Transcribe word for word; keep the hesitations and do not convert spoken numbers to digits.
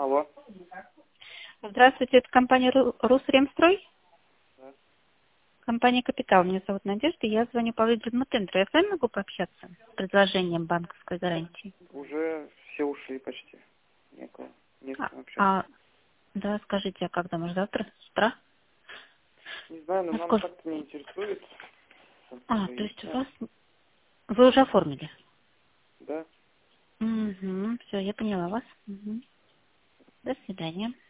Алло. Здравствуйте, это компания Ру- Русремстрой? Да. Компания «Капитал». Меня зовут Надежда, я звоню по выгодному тендеру. Я с вами могу пообщаться с предложением банковской гарантии? Уже все ушли почти. Некого. Не с А, кем общаться. а, да, скажите, а когда, может, завтра, с утра? Не знаю, но Ну, нам сколько? так-то не интересует. А, то есть у Выяснять. вас... Вы уже оформили? Да. Угу, все, я поняла вас. Мгм. До свидания.